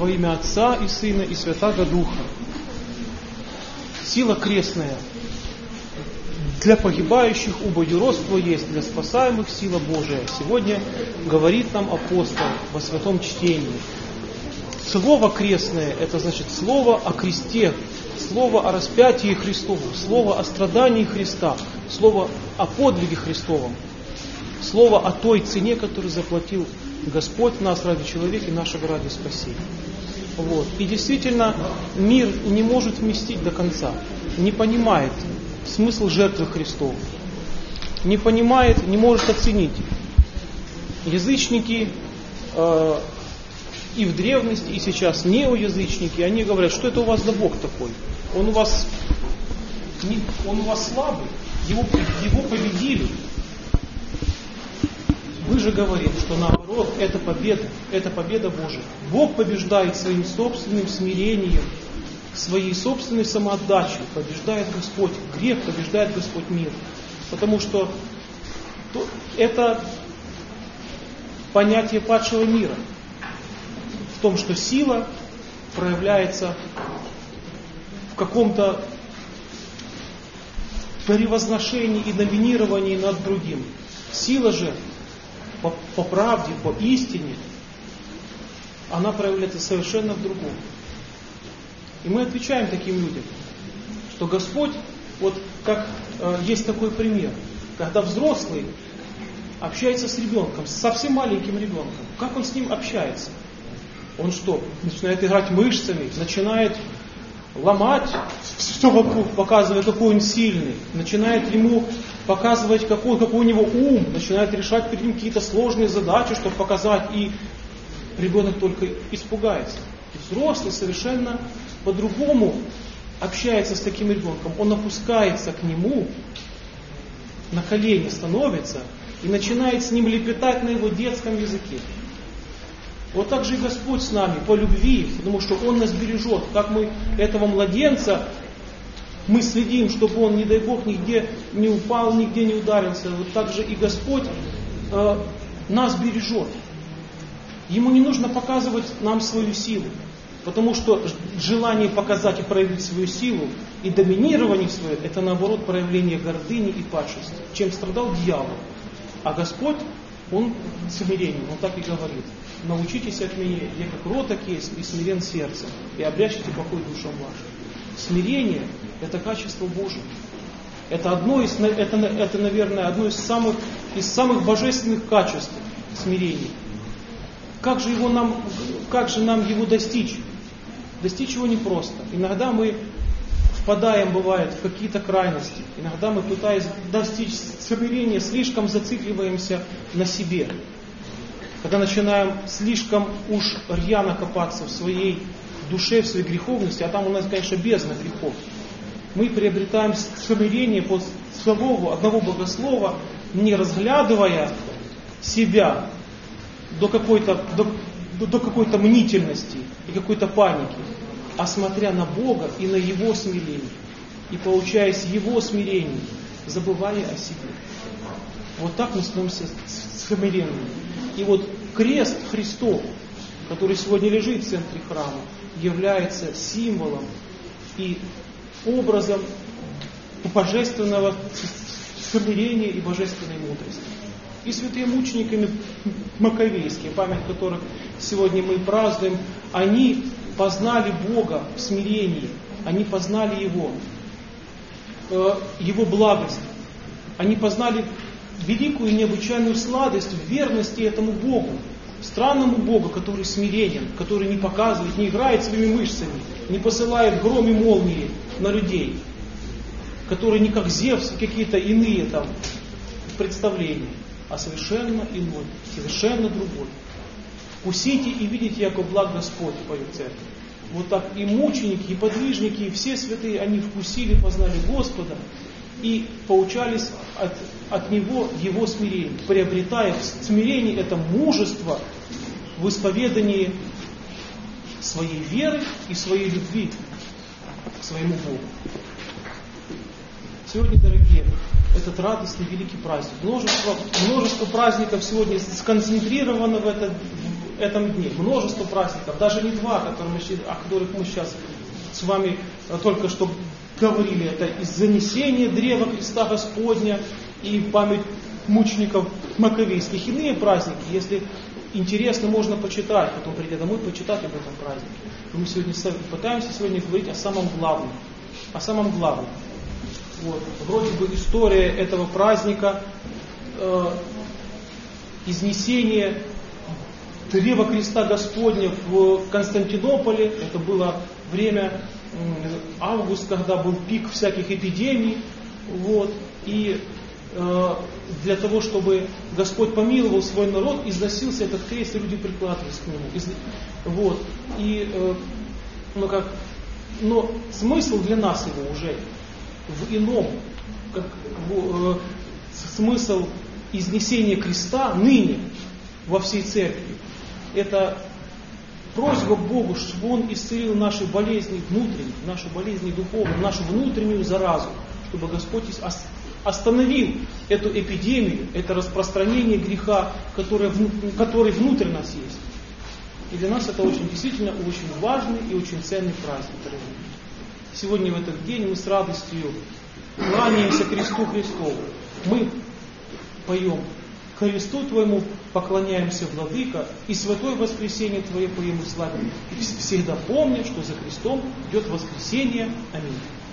во имя Отца и Сына и Святаго Духа. Сила крестная. Для погибающих убоюродство есть, для спасаемых сила Божия. Сегодня говорит нам апостол во святом чтении. Слово крестное, это значит слово о кресте, слово о распятии Христовом, слово о страдании Христа, слово о подвиге Христовом, слово о той цене, которую заплатил Господь нас ради человека и нашего ради спасения. Вот. И действительно, мир не может вместить до конца, не понимает смысл жертвы Христовой, не понимает, не может оценить. Язычники и в древности, и сейчас неоязычники, они говорят, что это у вас за Бог такой? Он у вас слабый, его победили. Вы же говорите, что наоборот, это победа Божия. Бог побеждает своим собственным смирением, своей собственной самоотдачей, побеждает Господь грех, побеждает Господь мир. Потому что это понятие падшего мира. В том, что сила проявляется в каком-то превозношении и доминировании над другим. Сила же по правде, по истине, она проявляется совершенно в другом. И мы отвечаем таким людям, что Господь, вот как есть такой пример, когда взрослый общается с ребенком, с совсем маленьким ребенком, как он с ним общается? Он что, начинает играть мышцами, начинает ломать все вокруг, показывая, какой он сильный, начинает ему показывать, какой у него ум, начинает решать перед ним какие-то сложные задачи, чтобы показать, и ребенок только испугается. И взрослый совершенно по-другому общается с таким ребенком. Он опускается к нему, на колени становится и начинает с ним лепетать на его детском языке. Вот так же и Господь с нами, по любви, потому что Он нас бережет. Как мы этого младенца, мы следим, чтобы он, не дай Бог, нигде не упал, нигде не ударился. Вот так же и Господь нас бережет. Ему не нужно показывать нам свою силу, потому что желание показать и проявить свою силу и доминирование свое, это наоборот проявление гордыни и падшести, чем страдал дьявол. А Господь, Он смирением, Он так и говорит: научитесь от меня, я как кроток есть и смирен сердцем, и обрящите покой душам вашим. Смирение – это качество Божие. Это, наверное, одно из самых божественных качеств смирения. Как же нам его достичь? Достичь его непросто. Иногда мы впадаем, бывает, в какие-то крайности. Иногда мы, пытаясь достичь смирения, слишком зацикливаемся на себе. Когда начинаем слишком уж рьяно копаться в своей душе, в своей греховности, а там у нас, конечно, бездна грехов, мы приобретаем смирение под слову одного богослова, не разглядывая себя до какой-то мнительности и какой-то паники, а смотря на Бога и на Его смирение, и получаясь Его смирением, забывая о себе. Вот так мы становимся смиренными. И вот крест Христов, который сегодня лежит в центре храма, является символом и образом божественного смирения и божественной мудрости. И святые мученики маковейские, память которых сегодня мы празднуем, они познали Бога в смирении, они познали Его благость, они познали великую и необычайную сладость в верности этому Богу, странному Богу, который смиренен, который не показывает, не играет своими мышцами, не посылает гром и молнии на людей, который не как Зевс, какие-то иные там представления, а совершенно иной, совершенно другой. Вкусите и видите, яко благ Господь, поет церковь. Вот так и мученики, и подвижники, и все святые, они вкусили, познали Господа и поучались от Него Его смирение, приобретая в смирении это мужество в исповедании своей веры и своей любви к своему Богу. Сегодня, дорогие, этот радостный великий праздник. Множество праздников сегодня сконцентрировано этом дне. Множество праздников, даже не два, о которых мы сейчас с вами только что говорили. Это и занесение древа креста Господня, и память мучеников маковейских, иные праздники. Если интересно, можно почитать, потом придя домой, почитать об этом празднике. Мы сегодня пытаемся говорить о самом главном. О самом главном. Вот. Вроде бы история этого праздника, изнесение древа креста Господня в Константинополе. Это было время август, когда был пик всяких эпидемий. Вот. И для того, чтобы Господь помиловал свой народ, износился этот крест, и люди прикладывались к нему. Вот. И, но смысл для нас его уже в ином. Смысл изнесения креста ныне во всей церкви. Это просьба Богу, чтобы Он исцелил наши болезни внутренние, наши болезни духовные, нашу внутреннюю заразу, чтобы Господь остановил эту эпидемию, это распространение греха, который внутрь нас есть. И для нас это действительно очень важный и очень ценный праздник. Сегодня в этот день мы с радостью кланяемся кресту Христову. Мы поем: «Ко кресту Твоему поклоняемся, Владыка, и святое воскресение Твое поем и славим». И всегда помня, что за крестом идет воскресение. Аминь.